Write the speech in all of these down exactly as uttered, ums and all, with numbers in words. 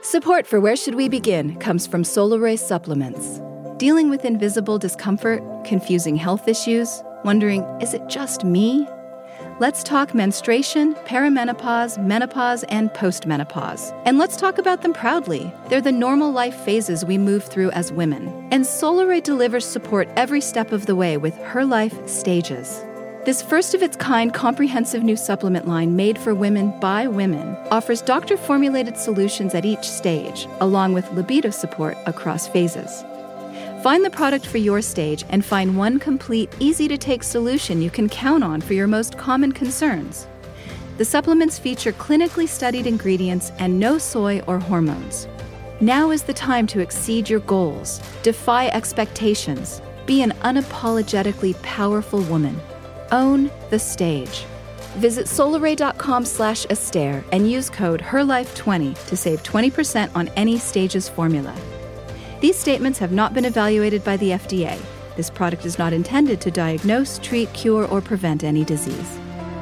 Support for Where Should We Begin comes from Solaray Supplements. Dealing with invisible discomfort, confusing health issues, wondering, is it just me? Let's talk menstruation, perimenopause, menopause, and postmenopause. And let's talk about them proudly. They're the normal life phases we move through as women. And Solaray delivers support every step of the way with Her Life Stages. This first-of-its-kind comprehensive new supplement line made for women by women offers doctor-formulated solutions at each stage, along with libido support across phases. Find the product for your stage and find one complete, easy-to-take solution you can count on for your most common concerns. The supplements feature clinically studied ingredients and no soy or hormones. Now is the time to exceed your goals, defy expectations, be an unapologetically powerful woman. Own the stage. Visit solaray.com slash Astaire and use code her life twenty to save twenty percent on any Stages formula. These statements have not been evaluated by the F D A. This product is not intended to diagnose, treat, cure, or prevent any disease.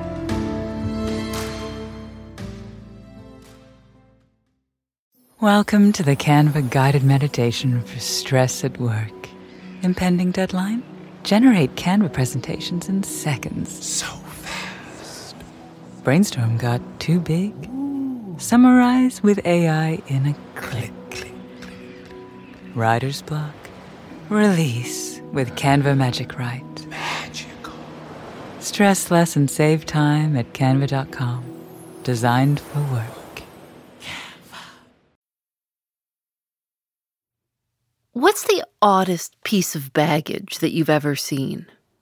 Welcome to the Canva guided meditation for stress at work. Impending deadline? Generate Canva presentations in seconds. So fast. Brainstorm got too big? Ooh. Summarize with A I in a click. Writer's block? Release with Canva Magic Write. Magical. Stress less and save time at canva dot com. Designed for work. Canva. What's the oddest piece of baggage that you've ever seen?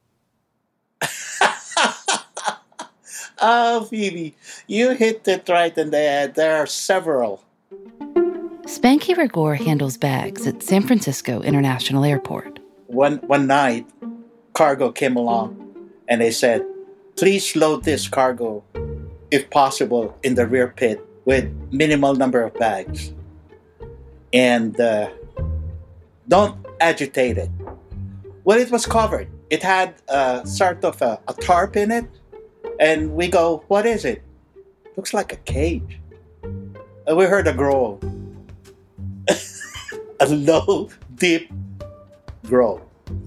Oh, Phoebe, you hit it right in the head. There are several. Spanky Rigor handles bags at San Francisco International Airport. One one night, cargo came along, and they said, please load this cargo, if possible, in the rear pit with minimal number of bags. And uh, don't agitate it. Well, it was covered. It had uh, sort of a, a tarp in it. And we go, what is it? Looks like a cage. And we heard a growl. A low, deep growl.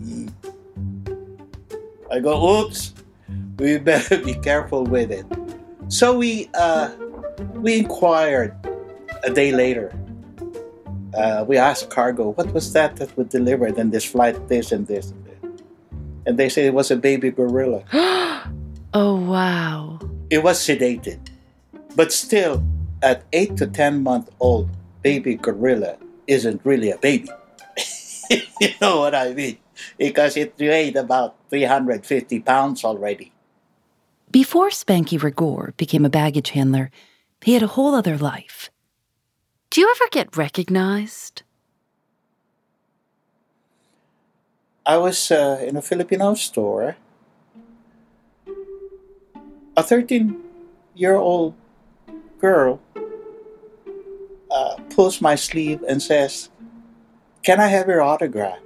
I go, oops, we better be careful with it. So we uh, we inquired a day later. Uh, we asked cargo, what was that that was delivered in this flight, this and this and this? And they said it was a baby gorilla. Oh, wow. It was sedated. But still, at eight to ten month old baby gorilla isn't really a baby. You know what I mean? Because it weighed about three hundred fifty pounds already. Before Spanky Rigor became a baggage handler, he had a whole other life. Do you ever get recognized? I was uh, in a Filipino store. A thirteen-year-old girl uh, pulls my sleeve and says, can I have your autograph?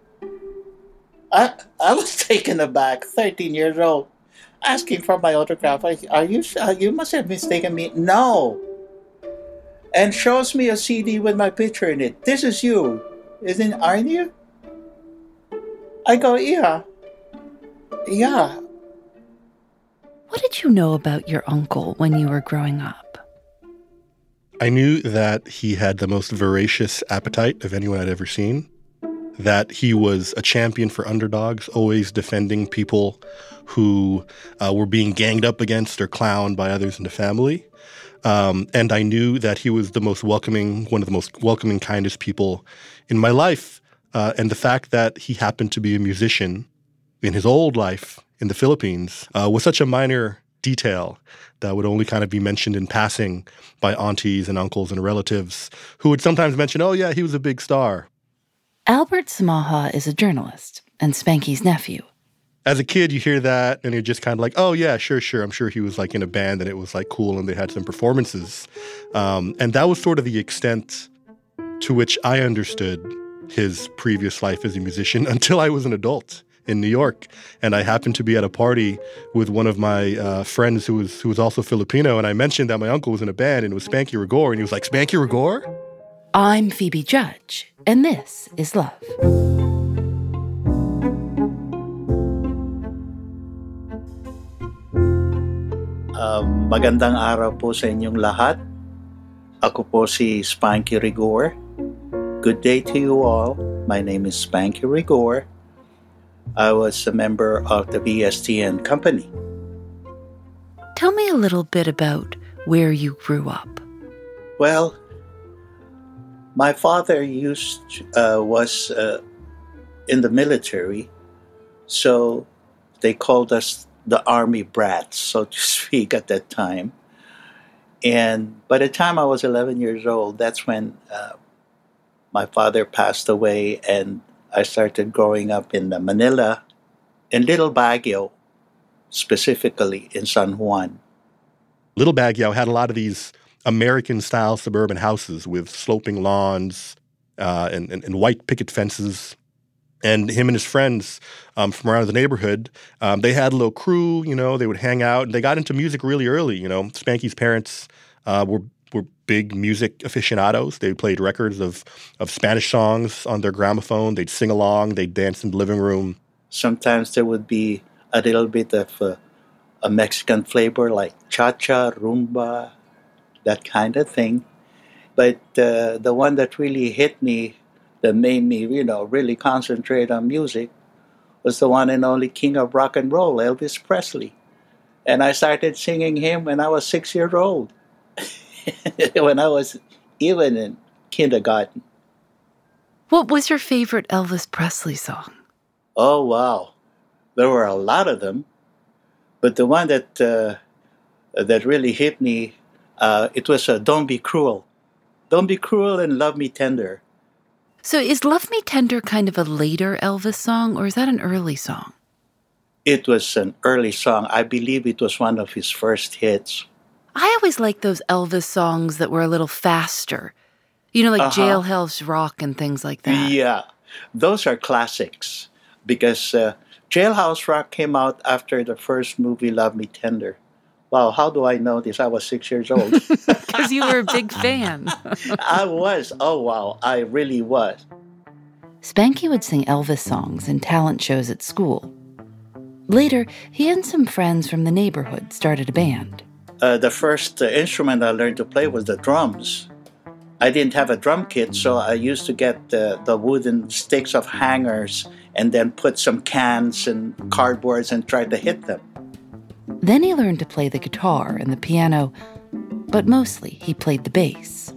I I was taken aback, thirteen years old, asking for my autograph. I, are you uh, you must have mistaken me. No. And shows me a C D with my picture in it. This is you, isn't aren't you? I go, yeah. Yeah. What did you know about your uncle when you were growing up? I knew that he had the most voracious appetite of anyone I'd ever seen, that he was a champion for underdogs, always defending people who uh, were being ganged up against or clowned by others in the family. Um, and I knew that he was the most welcoming, one of the most welcoming, kindest people in my life. Uh, and the fact that he happened to be a musician in his old life in the Philippines uh, was such a minor detail that would only kind of be mentioned in passing by aunties and uncles and relatives who would sometimes mention, oh, yeah, he was a big star. Albert Samaha is a journalist and Spanky's nephew. As a kid, you hear that and you're just kind of like, oh, yeah, sure, sure. I'm sure he was like in a band and it was like cool and they had some performances. Um, and that was sort of the extent to which I understood his previous life as a musician until I was an adult in New York. And I happened to be at a party with one of my uh, friends who was who was also Filipino. And I mentioned that my uncle was in a band and it was Spanky Rigor. And he was like, Spanky Rigor? I'm Phoebe Judge, and this is Love. Um, magandang araw po sa inyong lahat. Ako po si Spanky Rigor. Good day to you all. My name is Spanky Rigor. I was a member of the B S T N company. Tell me a little bit about where you grew up. Well, my father used uh, was uh, in the military, so they called us the army brats, so to speak, at that time. And by the time I was eleven years old, that's when uh, my father passed away, and I started growing up in Manila, in Little Baguio, specifically in San Juan. Little Baguio had a lot of these American-style suburban houses with sloping lawns uh, and, and, and white picket fences. And him and his friends um, from around the neighborhood, um, they had a little crew, you know, they would hang out. And they got into music really early, you know. Spanky's parents uh, were were big music aficionados. They played records of, of Spanish songs on their gramophone. They'd sing along. They'd dance in the living room. Sometimes there would be a little bit of uh, a Mexican flavor like cha-cha, rumba, that kind of thing. But uh, the one that really hit me, that made me, you know, really concentrate on music, was the one and only king of rock and roll, Elvis Presley. And I started singing him when I was six years old, when I was even in kindergarten. What was your favorite Elvis Presley song? Oh, wow. There were a lot of them. But the one that uh, that really hit me, uh, it was uh, Don't Be Cruel. Don't Be Cruel and Love Me Tender. So is Love Me Tender kind of a later Elvis song, or is that an early song? It was an early song. I believe it was one of his first hits. I always liked those Elvis songs that were a little faster. You know, like Uh-huh. Jailhouse Rock and things like that. Yeah, those are classics because uh, Jailhouse Rock came out after the first movie, Love Me Tender. Wow, how do I know this? I was six years old. Because you were a big fan. I was. Oh, wow, I really was. Spanky would sing Elvis songs in talent shows at school. Later, he and some friends from the neighborhood started a band. Uh, the first uh, instrument I learned to play was the drums. I didn't have a drum kit, so I used to get the, the wooden sticks of hangers and then put some cans and cardboards and try to hit them. Then he learned to play the guitar and the piano, but mostly he played the bass.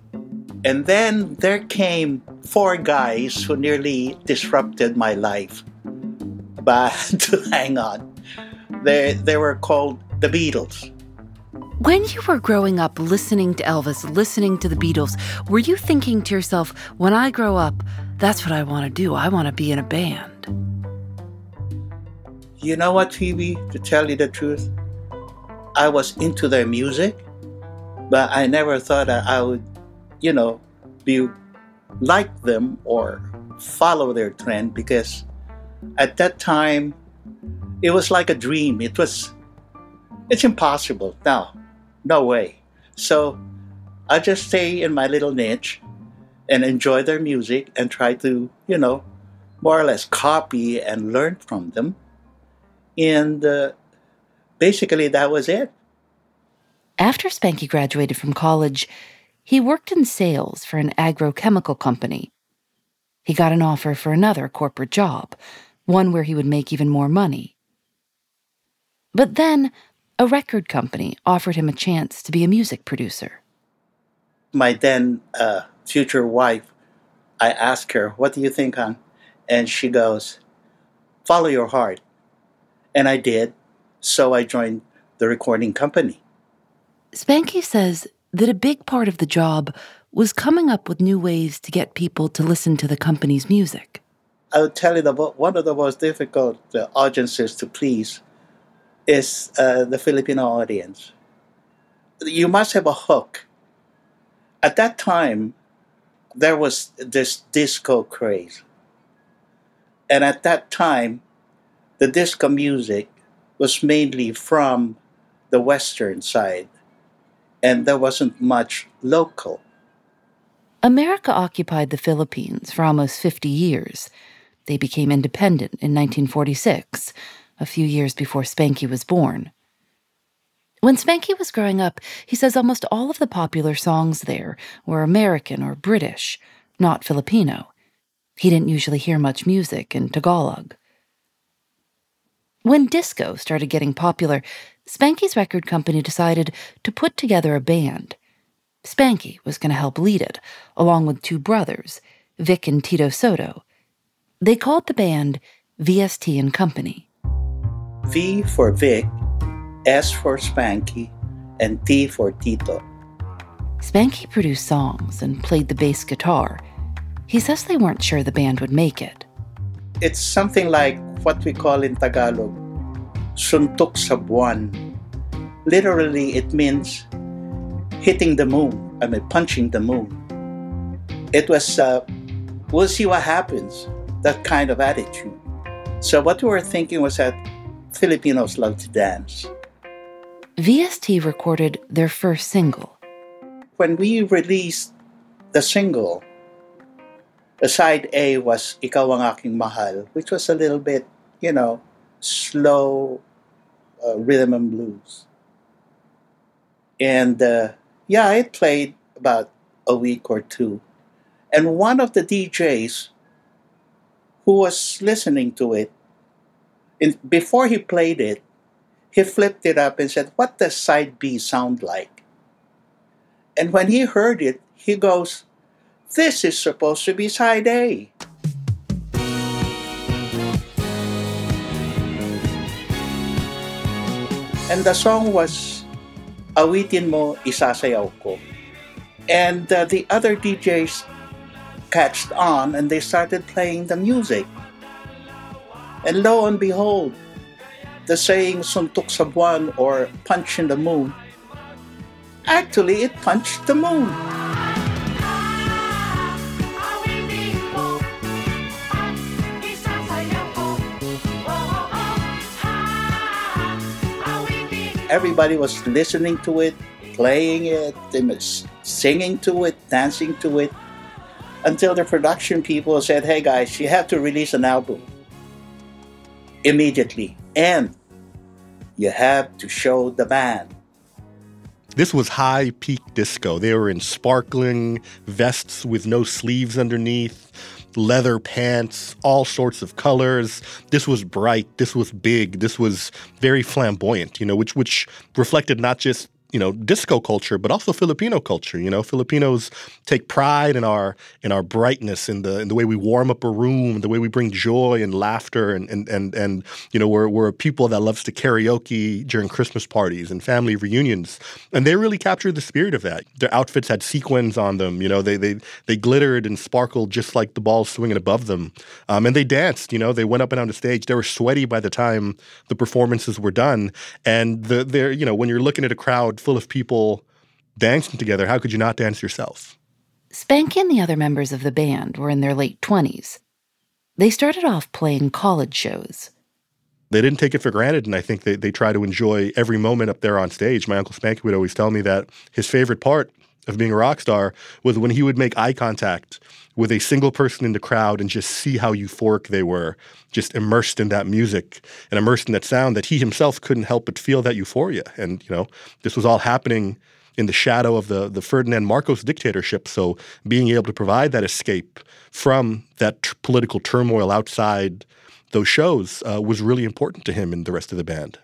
And then there came four guys who nearly disrupted my life. But to hang on, they, they were called the Beatles. When you were growing up listening to Elvis, listening to the Beatles, were you thinking to yourself, when I grow up, that's what I want to do. I want to be in a band. You know what, Phoebe? To tell you the truth, I was into their music, but I never thought that I would, you know, be like them or follow their trend, because at that time, it was like a dream. It was, it's impossible. No, no way. So I just stay in my little niche and enjoy their music and try to, you know, more or less copy and learn from them. And uh, basically, that was it. After Spanky graduated from college, he worked in sales for an agrochemical company. He got an offer for another corporate job, one where he would make even more money. But then, a record company offered him a chance to be a music producer. My then uh, future wife, I asked her, "What do you think, hon?" And she goes, "Follow your heart." And I did. So I joined the recording company. Spanky says that a big part of the job was coming up with new ways to get people to listen to the company's music. I would tell you that one of the most difficult uh, audiences to please is uh, the Filipino audience. You must have a hook. At that time, there was this disco craze. And at that time, the disco music was mainly from the western side, and there wasn't much local. America occupied the Philippines for almost fifty years. They became independent in nineteen forty-six, a few years before Spanky was born. When Spanky was growing up, he says almost all of the popular songs there were American or British, not Filipino. He didn't usually hear much music in Tagalog. When disco started getting popular, Spanky's record company decided to put together a band. Spanky was going to help lead it, along with two brothers, Vic and Tito Soto. They called the band V S T and Company. V for Vic, S for Spanky, and T for Tito. Spanky produced songs and played the bass guitar. He says they weren't sure the band would make it. It's something like what we call in Tagalog, suntok sa buwan. Literally, it means hitting the moon, I mean, punching the moon. It was, uh, we'll see what happens, that kind of attitude. So what we were thinking was that Filipinos love to dance. V S T recorded their first single. When we released the single, the side A was Ikaw Ang Aking Mahal, which was a little bit, you know, slow uh, rhythm and blues. And uh, yeah, it played about a week or two. And one of the D Js who was listening to it, in, before he played it, he flipped it up and said, "What does side B sound like?" And when he heard it, he goes, "This is supposed to be side A." And the song was Awitin Mo, Isasayaw Ko. And uh, the other D Js catched on and they started playing the music. And lo and behold, the saying suntok sa buwan or punch in the moon, actually it punched the moon. Everybody was listening to it, playing it, they was singing to it, dancing to it, until the production people said, "Hey guys, you have to release an album immediately, and you have to show the band." This was high peak disco. They were in sparkling vests with no sleeves underneath, leather pants, all sorts of colors. This was bright. This was big. This was very flamboyant, you know, which which reflected not just, you know, disco culture, but also Filipino culture. You know, Filipinos take pride in our in our brightness, in the in the way we warm up a room, the way we bring joy and laughter, and and and and you know, we're we're a people that loves to karaoke during Christmas parties and family reunions, and they really captured the spirit of that. Their outfits had sequins on them. You know, they they they glittered and sparkled just like the balls swinging above them, um, and they danced. You know, they went up and down the stage. They were sweaty by the time the performances were done, and the they're you know, when you're looking at a crowd full of people dancing together, how could you not dance yourself? Spanky and the other members of the band were in their late twenties. They started off playing college shows. They didn't take it for granted, and I think they, they try to enjoy every moment up there on stage. My Uncle Spanky would always tell me that his favorite part of being a rock star was when he would make eye contact with a single person in the crowd and just see how euphoric they were, just immersed in that music and immersed in that sound, that he himself couldn't help but feel that euphoria. And, you know, this was all happening in the shadow of the, the Ferdinand Marcos dictatorship. So being able to provide that escape from that t- political turmoil outside those shows uh, was really important to him and the rest of the band.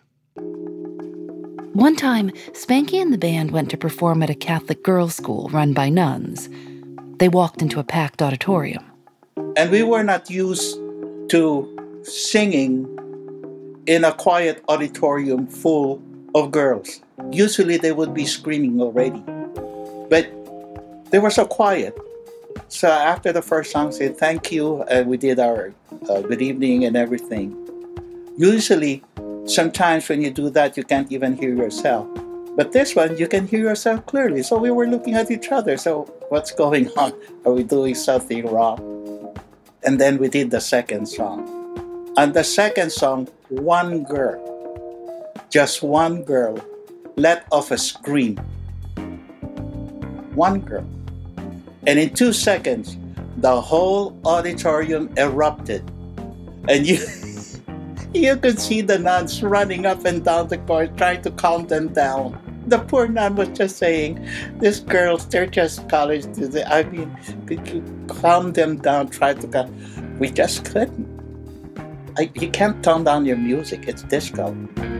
One time, Spanky and the band went to perform at a Catholic girls' school run by nuns. They walked into a packed auditorium. And we were not used to singing in a quiet auditorium full of girls. Usually they would be screaming already. But they were so quiet. So after the first song, said thank you, and we did our uh, good evening and everything. Usually, sometimes when you do that, you can't even hear yourself. But this one, you can hear yourself clearly. So we were looking at each other. So what's going on? Are we doing something wrong? And then we did the second song. On the second song, one girl, just one girl, let off a scream. One girl. And in two seconds, the whole auditorium erupted. And you you could see the nuns running up and down the court trying to calm them down. The poor nun was just saying, these girls, they're just college students. I mean, could you calm them down, try to calm. We just couldn't. I, you can't tone down your music. It's disco.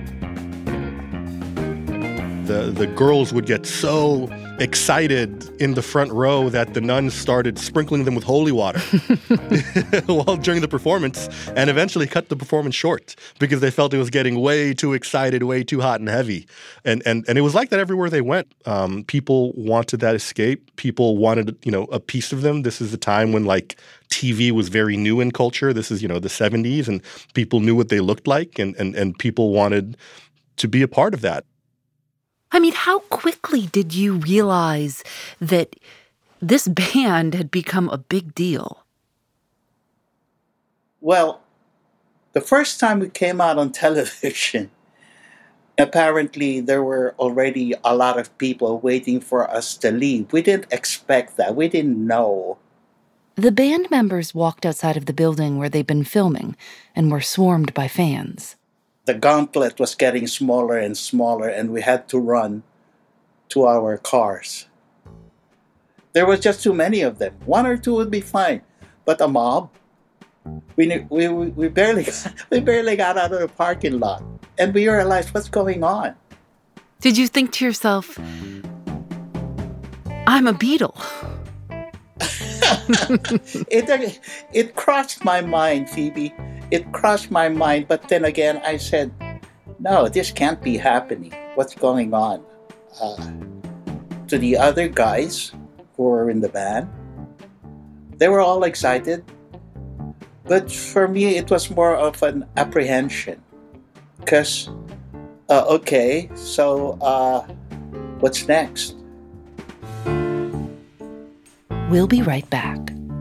The, the girls would get so excited in the front row that the nuns started sprinkling them with holy water while during the performance, and eventually cut the performance short because they felt it was getting way too excited, way too hot and heavy. And and and it was like that everywhere they went. Um, people wanted that escape. People wanted, you know, a piece of them. This is the time when like T V was very new in culture. This is, you know, the seventies, and people knew what they looked like, and and and people wanted to be a part of that. I mean, how quickly did you realize that this band had become a big deal? Well, the first time we came out on television, apparently there were already a lot of people waiting for us to leave. We didn't expect that. We didn't know. The band members walked outside of the building where they'd been filming and were swarmed by fans. The gauntlet was getting smaller and smaller, and we had to run to our cars. There was just too many of them. One or two would be fine, but a mob, we we we barely we barely got out of the parking lot, and we realized what's going on. Did you think to yourself, "I'm a Beatle"? it it crossed my mind, Phoebe. It crossed my mind, but then again, I said, no, this can't be happening. What's going on? Uh, to the other guys who were in the band, they were all excited. But for me, it was more of an apprehension. Because, uh, okay, so uh, what's next? We'll be right back.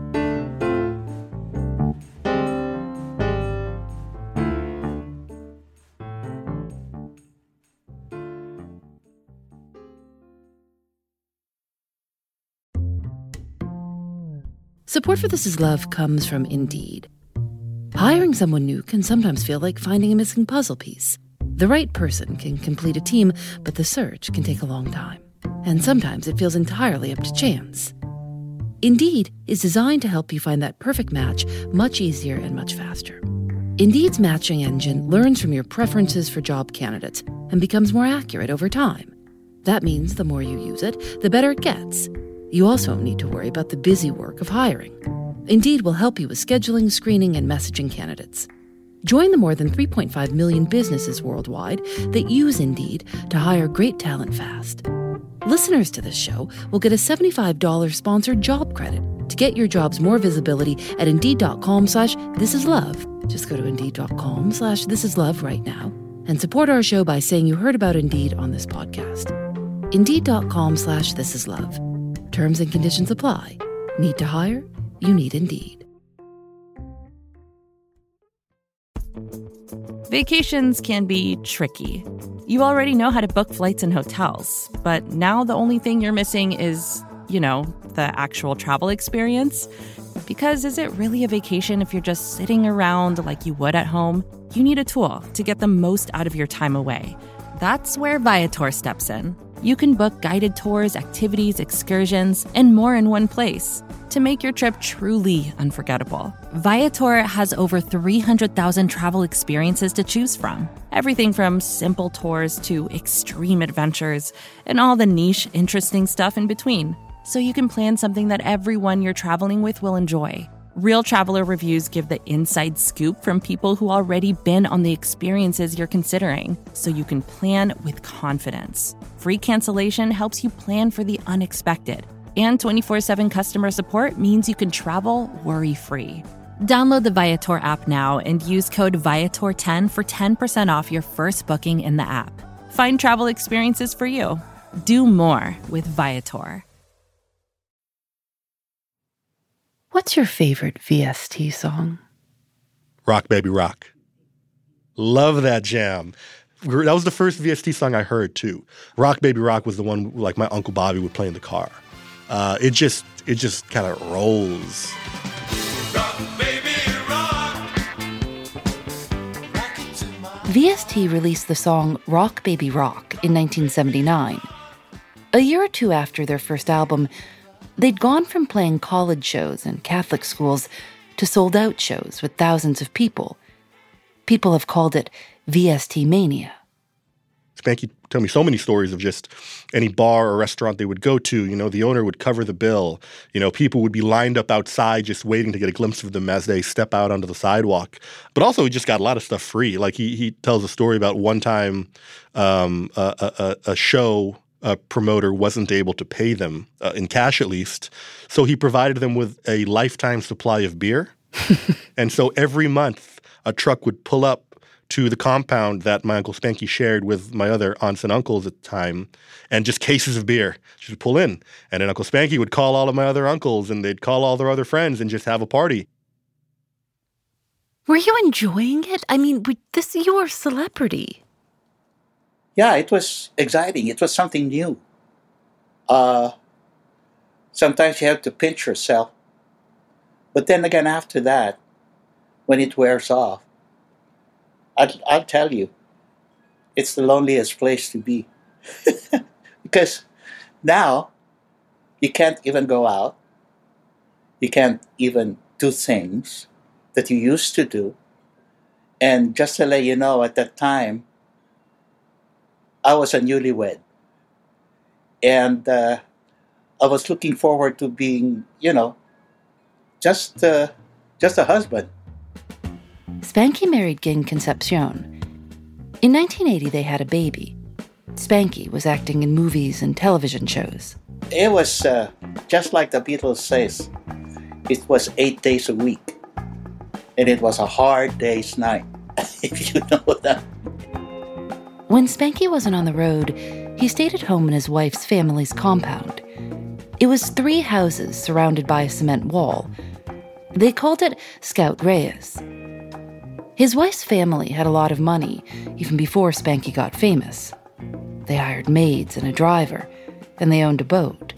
Support for This Is Love comes from Indeed. Hiring someone new can sometimes feel like finding a missing puzzle piece. The right person can complete a team, but the search can take a long time. And sometimes it feels entirely up to chance. Indeed is designed to help you find that perfect match much easier and much faster. Indeed's matching engine learns from your preferences for job candidates and becomes more accurate over time. That means the more you use it, the better it gets. You also don't need to worry about the busy work of hiring. Indeed will help you with scheduling, screening, and messaging candidates. Join the more than three point five million businesses worldwide that use Indeed to hire great talent fast. Listeners to this show will get a seventy-five dollars sponsored job credit to get your jobs more visibility at Indeed.com slash This Is Love. Just go to Indeed.com slash This Is Love right now and support our show by saying you heard about Indeed on this podcast. Indeed.com slash This Is Love. Terms and conditions apply. Need to hire? You need Indeed. Vacations can be tricky. You already know how to book flights and hotels, but now the only thing you're missing is, you know, the actual travel experience. Because is it really a vacation if you're just sitting around like you would at home? You need a tool to get the most out of your time away. That's where Viator steps in. You can book guided tours, activities, excursions, and more in one place to make your trip truly unforgettable. Viator has over three hundred thousand travel experiences to choose from. Everything from simple tours to extreme adventures and all the niche, interesting stuff in between. So you can plan something that everyone you're traveling with will enjoy. Real traveler reviews give the inside scoop from people who already been on the experiences you're considering, so you can plan with confidence. Free cancellation helps you plan for the unexpected. And twenty-four seven customer support means you can travel worry-free. Download the Viator app now and use code Viator ten for ten percent off your first booking in the app. Find travel experiences for you. Do more with Viator. What's your favorite V S T song? Rock Baby Rock. Love that jam. That was the first V S T song I heard too. Rock Baby Rock was the one like my Uncle Bobby would play in the car. Uh, it just, it just kind of rolls. Rock, baby, rock. V S T released the song Rock Baby Rock in nineteen seventy-nine. A year or two after their first album, they'd gone from playing college shows and Catholic schools to sold-out shows with thousands of people. People have called it V S T mania. Spanky told me so many stories of just any bar or restaurant they would go to. You know, the owner would cover the bill. You know, people would be lined up outside just waiting to get a glimpse of them as they step out onto the sidewalk. But also, he just got a lot of stuff free. Like, he he tells a story about one time um, a, a, a show a promoter wasn't able to pay them, uh, in cash at least, so he provided them with a lifetime supply of beer. And so every month, a truck would pull up to the compound that my Uncle Spanky shared with my other aunts and uncles at the time, and just cases of beer just pull in. And then Uncle Spanky would call all of my other uncles, and they'd call all their other friends and just have a party. Were you enjoying it? I mean, this you were a celebrity. Yeah, it was exciting. It was something new. Uh, sometimes you have to pinch yourself. But then again, after that, when it wears off, I'll, I'll tell you, it's the loneliest place to be. Because now, you can't even go out. You can't even do things that you used to do. And just to let you know, at that time, I was a newlywed. And uh, I was looking forward to being, you know, just, uh, just a husband. Spanky married Ging Concepcion. In nineteen eighty, they had a baby. Spanky was acting in movies and television shows. It was uh, just like the Beatles says. It was eight days a week. And it was a hard day's night, if you know that. When Spanky wasn't on the road, he stayed at home in his wife's family's compound. It was three houses surrounded by a cement wall. They called it Scout Reyes. His wife's family had a lot of money, even before Spanky got famous. They hired maids and a driver, and they owned a boat.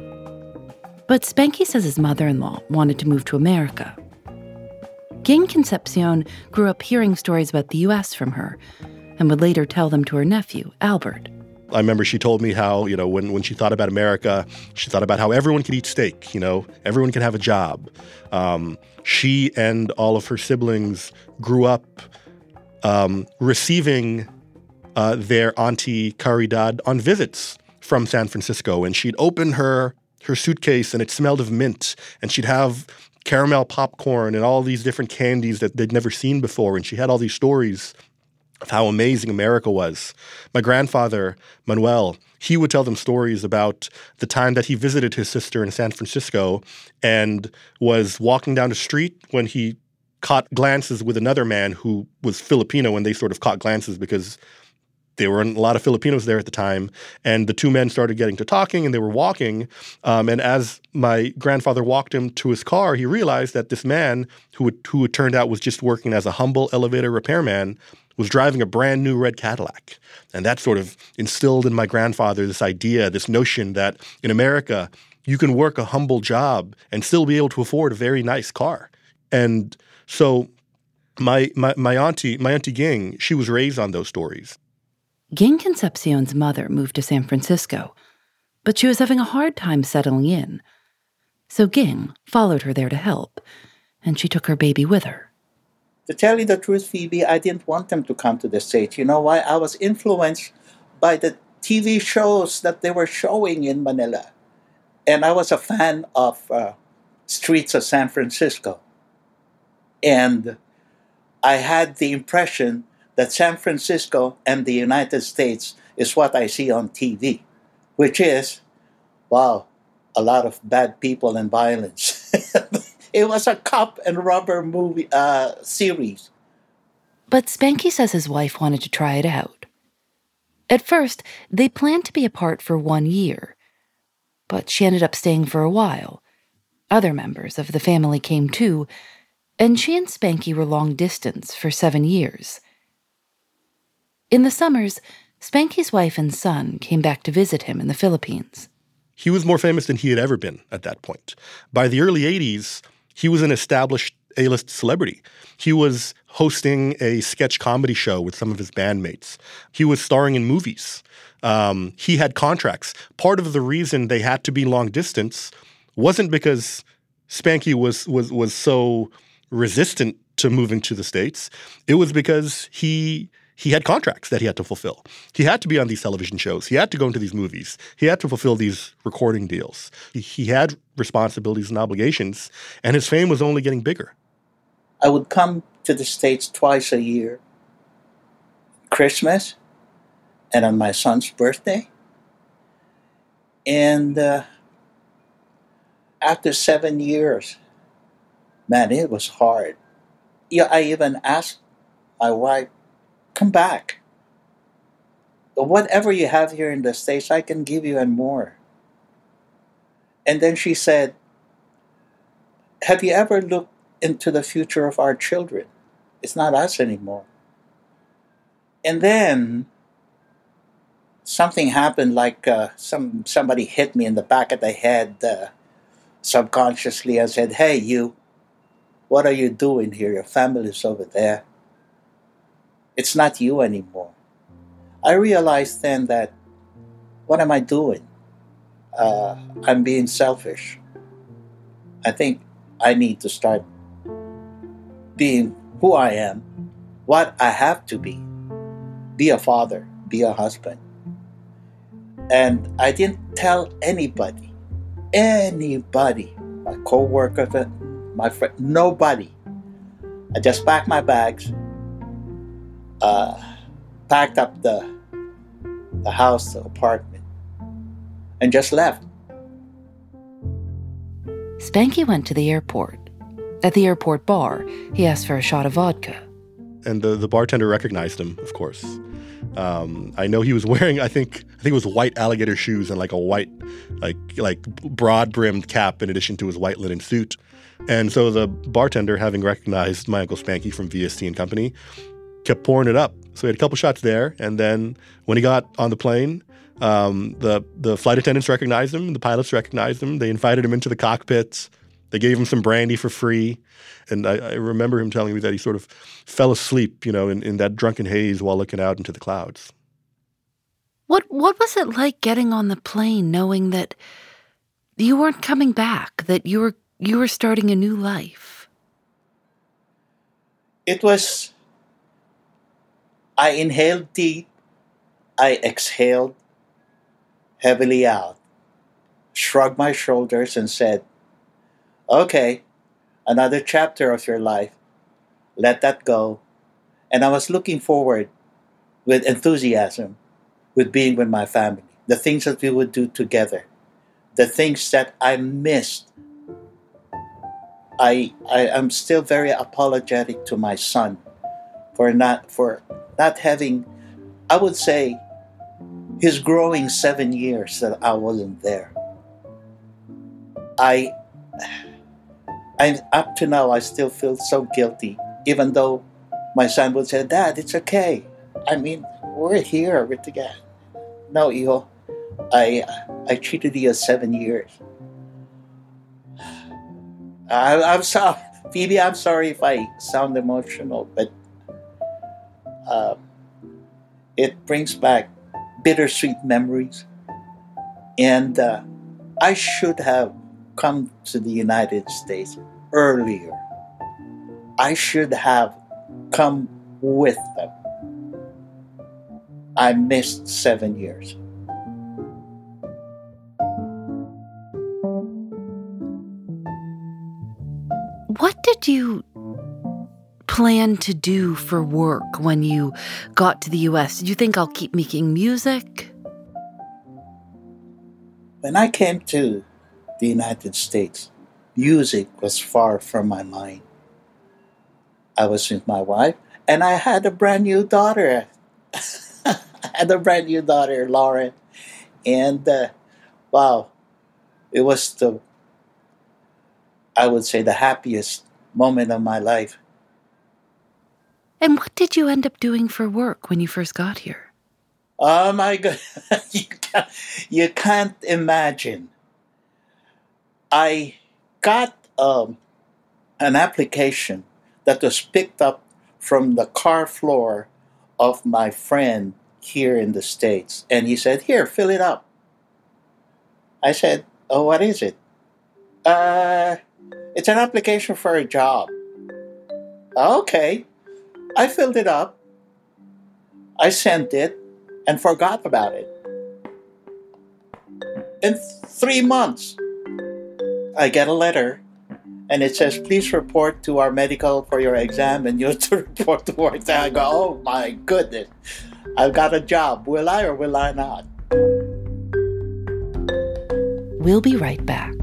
But Spanky says his mother-in-law wanted to move to America. Ging Concepcion grew up hearing stories about the U S from her, and would later tell them to her nephew, Albert. I remember she told me how, you know, when, when she thought about America, she thought about how everyone could eat steak, you know, everyone could have a job. Um, she and all of her siblings grew up um, receiving uh, their Auntie Caridad on visits from San Francisco. And she'd open her, her suitcase and it smelled of mint. And she'd have caramel popcorn and all these different candies that they'd never seen before. And she had all these stories of how amazing America was. My grandfather, Manuel, he would tell them stories about the time that he visited his sister in San Francisco and was walking down the street when he caught glances with another man who was Filipino, and they sort of caught glances because there weren't a lot of Filipinos there at the time. And the two men started getting to talking, and they were walking. Um, and as my grandfather walked him to his car, he realized that this man, who it, who it turned out was just working as a humble elevator repairman, was driving a brand new red Cadillac. And that sort of instilled in my grandfather this idea, this notion that in America, you can work a humble job and still be able to afford a very nice car. And so my my my auntie, my auntie Ging, she was raised on those stories. Ging Concepcion's mother moved to San Francisco, but she was having a hard time settling in. So Ging followed her there to help, and she took her baby with her. To tell you the truth, Phoebe, I didn't want them to come to the States. You know why? I was influenced by the T V shows that they were showing in Manila. And I was a fan of uh, Streets of San Francisco. And I had the impression that San Francisco and the United States is what I see on T V, which is, wow, a lot of bad people and violence. It was a cop and robber movie uh, series. But Spanky says his wife wanted to try it out. At first, they planned to be apart for one year, but she ended up staying for a while. Other members of the family came too, and she and Spanky were long distance for seven years. In the summers, Spanky's wife and son came back to visit him in the Philippines. he was more famous than he had ever been at that point. By the early eighties, he was an established A-list celebrity. He was hosting a sketch comedy show with some of his bandmates. He was starring in movies. Um, he had contracts. Part of the reason they had to be long distance wasn't because Spanky was was was so resistant to moving to the States. It was because he he had contracts that he had to fulfill. He had to be on these television shows. He had to go into these movies. He had to fulfill these recording deals. He, he had responsibilities and obligations, and his fame was only getting bigger. I would come to the States twice a year, Christmas and on my son's birthday. And uh, after seven years, man, it was hard. Yeah, I even asked my wife, come back. Whatever you have here in the States, I can give you and more. And then she said, have you ever looked into the future of our children? It's not us anymore. And then something happened, like uh, some somebody hit me in the back of the head uh, subconsciously and said, hey, you, what are you doing here? Your family's over there. It's not you anymore. I realized then that, what am I doing? Uh, I'm being selfish. I think I need to start being who I am, what I have to be. Be a father, be a husband. And I didn't tell anybody, anybody, my co-worker, my friend, nobody. I just packed my bags, uh, packed up the, the house, the apartment, and just left. Spanky went to the airport. At the airport bar, he asked for a shot of vodka. And the, the bartender recognized him, of course. Um, I know he was wearing, I think, I think it was white alligator shoes and like a white, like like broad-brimmed cap in addition to his white linen suit. And so the bartender, having recognized my Uncle Spanky from V S T and Company, kept pouring it up. So he had a couple shots there, and then when he got on the plane, um, the the flight attendants recognized him, the pilots recognized him. They invited him into the cockpits. They gave him some brandy for free. And I, I remember him telling me that he sort of fell asleep, you know, in, in that drunken haze while looking out into the clouds. What what was it like getting on the plane knowing that you weren't coming back, that you were you were starting a new life? It was, I inhaled deep, I exhaled heavily out, shrugged my shoulders and said, okay, another chapter of your life. Let that go. And I was looking forward with enthusiasm with being with my family, the things that we would do together, the things that I missed. I, I am still very apologetic to my son for not for not having, I would say, his growing seven years that I wasn't there. I, I up to now I still feel so guilty, even though my son would say, Dad, it's okay. I mean, we're here, we're together. No, Iho, I I treated you as seven years. I, I'm sorry, Phoebe, I'm sorry if I sound emotional, but uh, it brings back bittersweet memories. And uh, I should have come to the United States earlier. I should have come with them. I missed seven years. What did you plan to do for work when you got to the U S? Did you think I'll keep making music? When I came to the United States, music was far from my mind. I was with my wife, and I had a brand new daughter. I had a brand new daughter, Lauren. And uh, wow, it was the, I would say, the happiest moment of my life. And what did you end up doing for work when you first got here? Oh my God. you, can't, you can't imagine. I got um, an application that was picked up from the car floor of my friend here in the States. And he said, here, fill it up. I said, oh, what is it? Uh, it's an application for a job. Okay. I filled it up. I sent it and forgot about it. In three months, I get a letter and it says, please report to our medical for your exam, and you have to report to our exam. I go, oh my goodness, I've got a job. Will I or will I not? We'll be right back.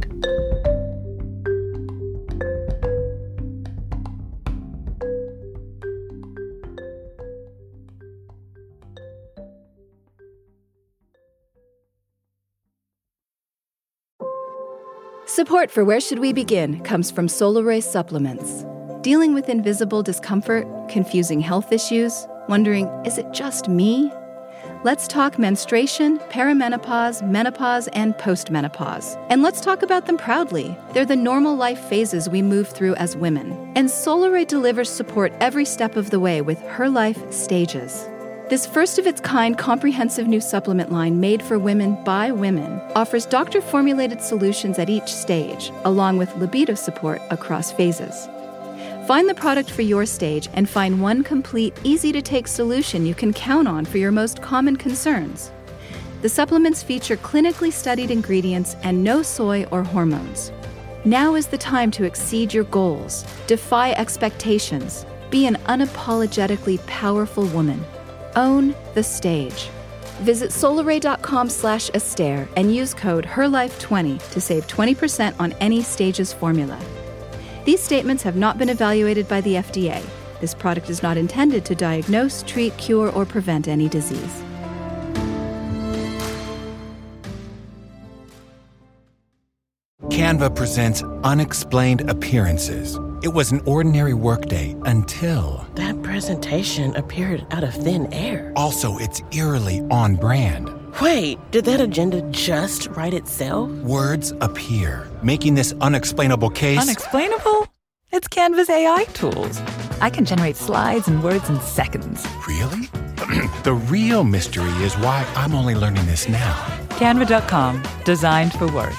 Support for Where Should We Begin comes from Solaray Supplements. Dealing with invisible discomfort, confusing health issues, wondering, is it just me? Let's talk menstruation, perimenopause, menopause, and postmenopause. And let's talk about them proudly. They're the normal life phases we move through as women. And Solaray delivers support every step of the way with Her Life Stages. This first-of-its-kind comprehensive new supplement line made for women by women offers doctor-formulated solutions at each stage, along with libido support across phases. Find the product for your stage and find one complete, easy-to-take solution you can count on for your most common concerns. The supplements feature clinically studied ingredients and no soy or hormones. Now is the time to exceed your goals, defy expectations, be an unapologetically powerful woman. Own the stage. Visit solaray.com slash Astaire and use code her life twenty to save twenty percent on any Stages formula. These statements have not been evaluated by the F D A. This product is not intended to diagnose, treat, cure, or prevent any disease. Canva presents Unexplained Appearances. It was an ordinary workday until... That presentation appeared out of thin air. Also, it's eerily on brand. Wait, did that agenda just write itself? Words appear, making this unexplainable case... Unexplainable? It's Canva's A I tools. I can generate slides and words in seconds. Really? The real mystery is why I'm only learning this now. Canva dot com, designed for work.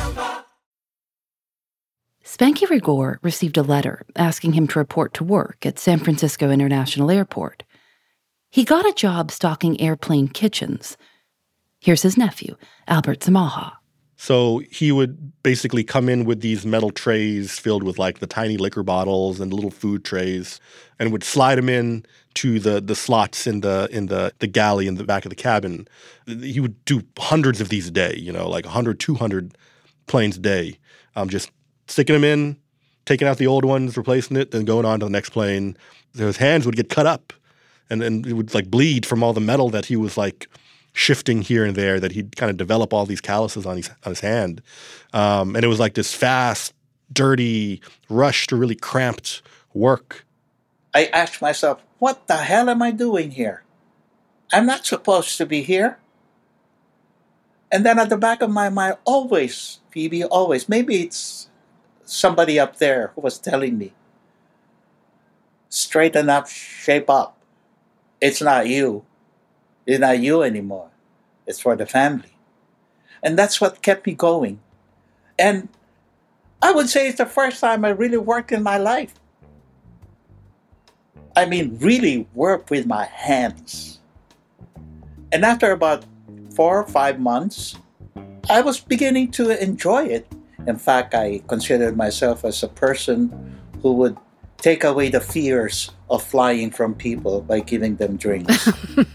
Spanky Rigor received a letter asking him to report to work at San Francisco International Airport. He got a job stocking airplane kitchens. Here's his nephew, Albert Zamaha. So he would basically come in with these metal trays filled with like the tiny liquor bottles and little food trays, and would slide them in to the the slots in the in the the galley in the back of the cabin. He would do hundreds of these a day, you know, like one hundred, two hundred planes a day, um, just sticking them in, taking out the old ones, replacing it, then going on to the next plane. So his hands would get cut up, and then it would like bleed from all the metal that he was like shifting here and there, that he'd kind of develop all these calluses on his on his hand. Um, and it was like this fast, dirty rush to really cramped work. I asked myself, what the hell am I doing here? I'm not supposed to be here. And then at the back of my mind, always, Phoebe, always, maybe it's somebody up there who was telling me, straighten up, shape up. It's not you. It's not you anymore. It's for the family. And that's what kept me going. And I would say it's the first time I really worked in my life. I mean, really worked with my hands. And after about four or five months, I was beginning to enjoy it. In fact, I considered myself as a person who would take away the fears of flying from people by giving them drinks.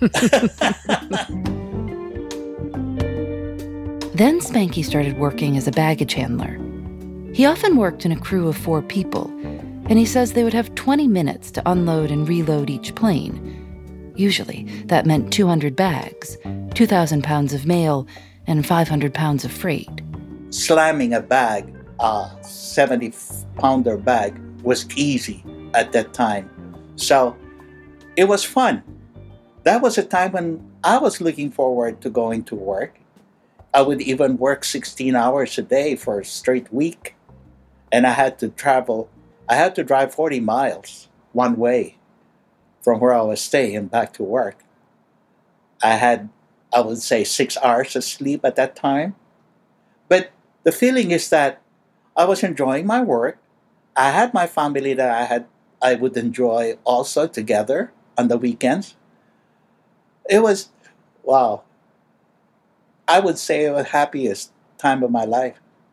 Then Spanky started working as a baggage handler. He often worked in a crew of four people, and he says they would have twenty minutes to unload and reload each plane. Usually, that meant two hundred bags, two thousand pounds of mail, and five hundred pounds of freight. Slamming a bag, a seventy-pounder bag, was easy at that time. So it was fun. that was a time when I was looking forward to going to work. I would even work sixteen hours a day for a straight week. And I had to travel, I had to drive forty miles one way from where I was staying back to work. I had, I would say, six hours of sleep at that time. But the feeling is that I was enjoying my work. I had my family that I had, I would enjoy also together on the weekends. It was, wow, I would say it was the happiest time of my life.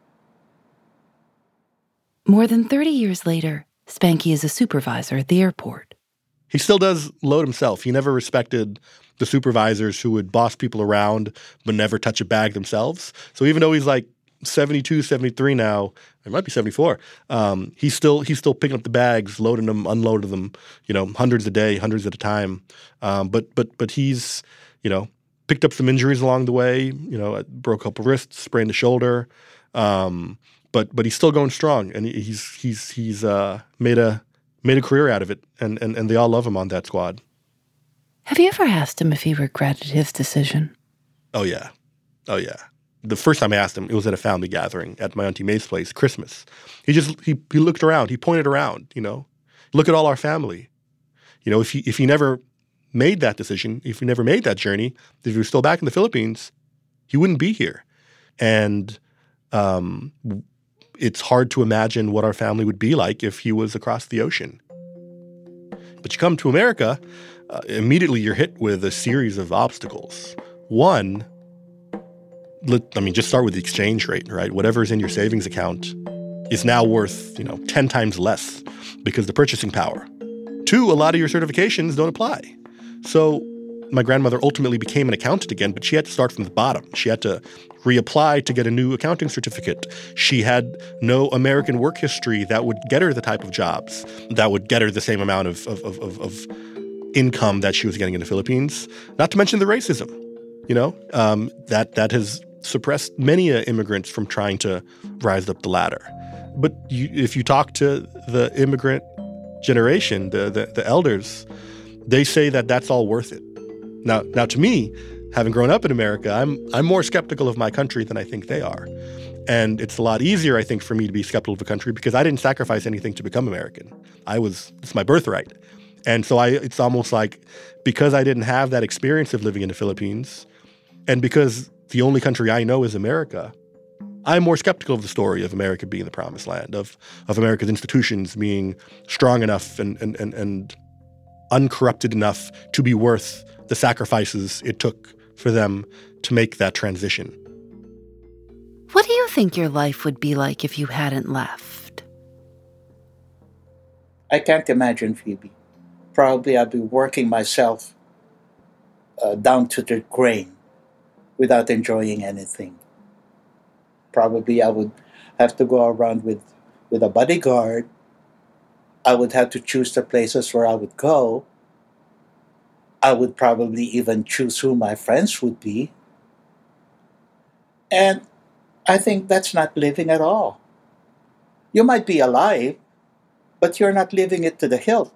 More than thirty years later, Spanky is a supervisor at the airport. He still does load himself. He never respected the supervisors who would boss people around but never touch a bag themselves. So even though he's like seventy-two, seventy-three now, it might be seventy-four, um, he's still he's still picking up the bags, loading them, unloading them, you know, hundreds a day, hundreds at a time. Um, but but but he's, you know, picked up some injuries along the way, you know, broke a couple wrists, sprained a shoulder. Um, but but he's still going strong, and he's he's he's uh, made a made a career out of it, and, and and they all love him on that squad. Have you ever asked him if he regretted his decision? Oh yeah, oh yeah. The first time I asked him, it was at a family gathering at my Auntie May's place, Christmas. He just he he looked around, he pointed around, you know, look at all our family. You know, if he if he never made that decision, if he never made that journey, if he was still back in the Philippines, he wouldn't be here. And um, it's hard to imagine what our family would be like if he was across the ocean. But you come to America, uh, immediately you're hit with a series of obstacles. One, let, I mean, just start with the exchange rate, right? Whatever's in your savings account is now worth, you know, ten times less because of the purchasing power. Two, a lot of your certifications don't apply. So my grandmother ultimately became an accountant again, but she had to start from the bottom. She had to reapply to get a new accounting certificate. She had no American work history that would get her the type of jobs that would get her the same amount of, of, of, of income that she was getting in the Philippines. Not to mention the racism, you know, um, that, that has suppressed many uh, immigrants from trying to rise up the ladder. But you, if you talk to the immigrant generation, the, the, the elders, they say that that's all worth it. Now, now to me, having grown up in America, I'm I'm more skeptical of my country than I think they are. And it's a lot easier, I think, for me to be skeptical of a country because I didn't sacrifice anything to become American. I was, it's my birthright. And so I, it's almost like because I didn't have that experience of living in the Philippines, and because the only country I know is America, I'm more skeptical of the story of America being the promised land, of of America's institutions being strong enough and and and, and uncorrupted enough to be worth the sacrifices it took for them to make that transition. What do you think your life would be like if you hadn't left? I can't imagine, Phoebe. Probably I'd be working myself uh, down to the grain without enjoying anything. Probably I would have to go around with, with a bodyguard. I would have to choose the places where I would go. I would probably even choose who my friends would be. And I think that's not living at all. You might be alive, but you're not living it to the hilt.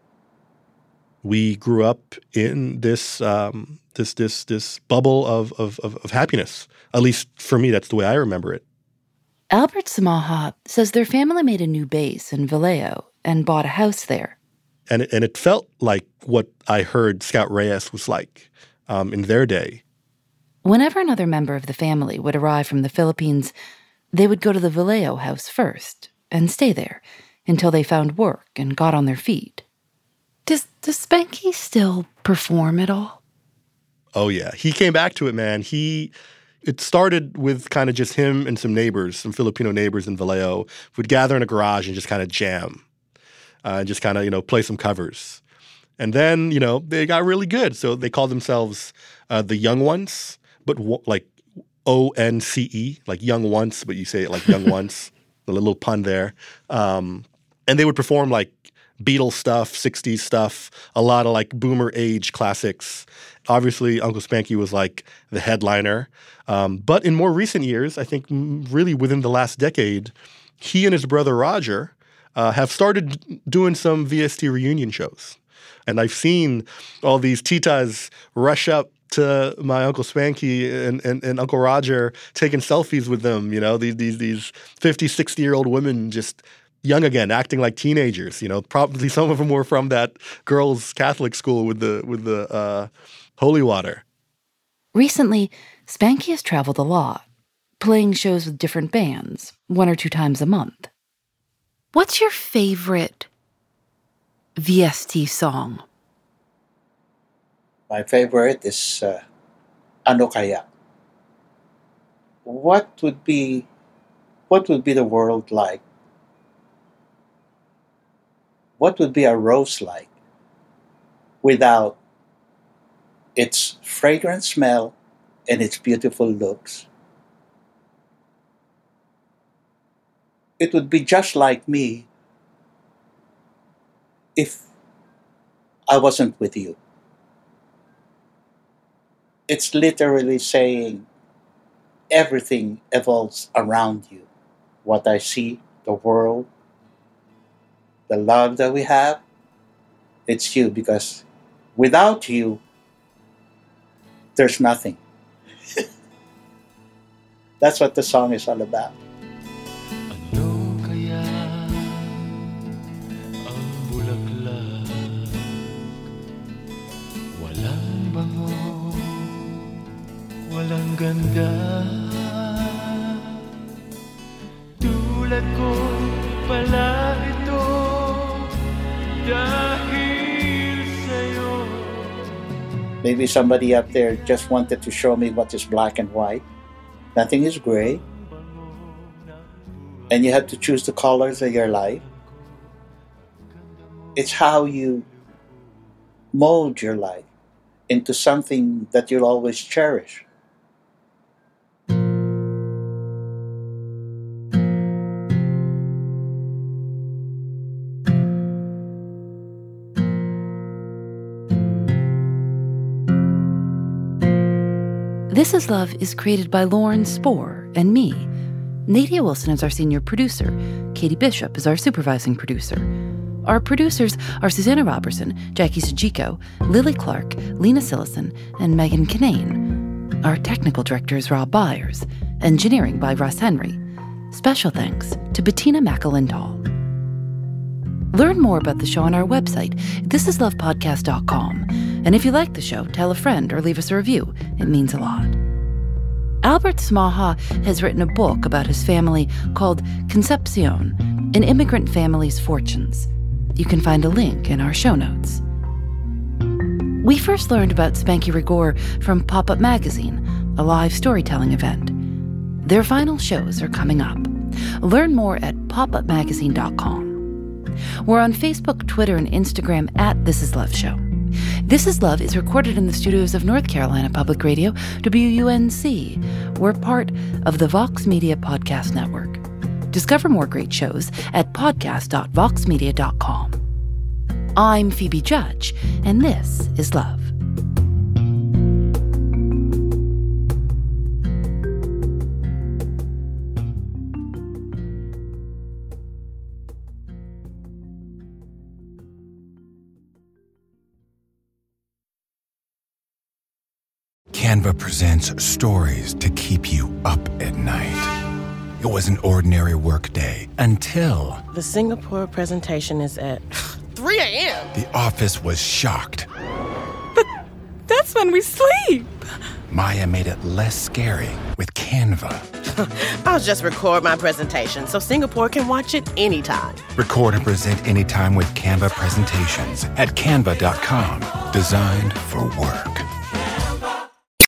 We grew up in this um, this this this bubble of, of of of happiness. At least for me, that's the way I remember it. Albert Samaha says their family made a new base in Vallejo and bought a house there. And it, and it felt like what I heard Scout Reyes was like um, in their day. Whenever another member of the family would arrive from the Philippines, they would go to the Vallejo house first and stay there until they found work and got on their feet. Does, does Spanky still perform at all? Oh, yeah. He came back to it, man. He... It started with kind of just him and some neighbors, some Filipino neighbors in Vallejo, would gather in a garage and just kind of jam. Uh, and just kind of, you know, play some covers. And then, you know, they got really good. So they called themselves uh, the Young Ones, but w- like O N C E, like Young Once, but you say it like Young Once, a little pun there. Um, and they would perform like Beatles stuff, sixties stuff, a lot of like boomer age classics. Obviously, Uncle Spanky was like the headliner. Um, but in more recent years, I think really within the last decade, he and his brother Roger Uh, have started doing some V S T reunion shows. And I've seen all these titas rush up to my Uncle Spanky and, and, and Uncle Roger taking selfies with them, you know, these these these fifty, sixty-year-old women just young again, acting like teenagers, you know. Probably some of them were from that girls' Catholic school with the with the uh, holy water. Recently, Spanky has traveled a lot, playing shows with different bands, one or two times a month. What's your favorite V S T song? My favorite is uh, Ano Kaya? What would be what would be the world like? What would be a rose like without its fragrant smell and its beautiful looks? It would be just like me if I wasn't with you. It's literally saying everything evolves around you. What I see, the world, the love that we have, it's you, because without you, there's nothing. That's what the song is all about. Ano kaya ang bulaklak? Walang bango, walang ganda. Tulad ko pala ito dahil sa'yo. Maybe somebody up there just wanted to show me what is black and white. Nothing is gray. And you have to choose the colors of your life. It's how you mold your life into something that you'll always cherish. This Is Love is created by Lauren Spohr and me. Nadia Wilson is our senior producer. Katie Bishop is our supervising producer. Our producers are Susanna Robertson, Jackie Sujiko, Lily Clark, Lena Sillison, and Megan Kinane. Our technical director is Rob Byers. Engineering by Russ Henry. Special thanks to Bettina McAlindahl. Learn more about the show on our website, this is love podcast dot com. And if you like the show, tell a friend or leave us a review. It means a lot. Albert Smaha has written a book about his family called Concepcion, An Immigrant Family's Fortunes. You can find a link in our show notes. We first learned about Spanky Rigor from Pop-Up Magazine, a live storytelling event. Their final shows are coming up. Learn more at pop up magazine dot com. We're on Facebook, Twitter, and Instagram at This Is Love Show. This Is Love is recorded in the studios of North Carolina Public Radio, W U N C. We're part of the Vox Media Podcast Network. Discover more great shows at podcast dot vox media dot com. I'm Phoebe Judge, and this is Love. Canva presents stories to keep you up at night. It was an ordinary workday until... The Singapore presentation is at three a.m. The office was shocked. But that's when we sleep. Maya made it less scary with Canva. I'll just record my presentation so Singapore can watch it anytime. Record and present anytime with Canva presentations at canva dot com. Designed for work.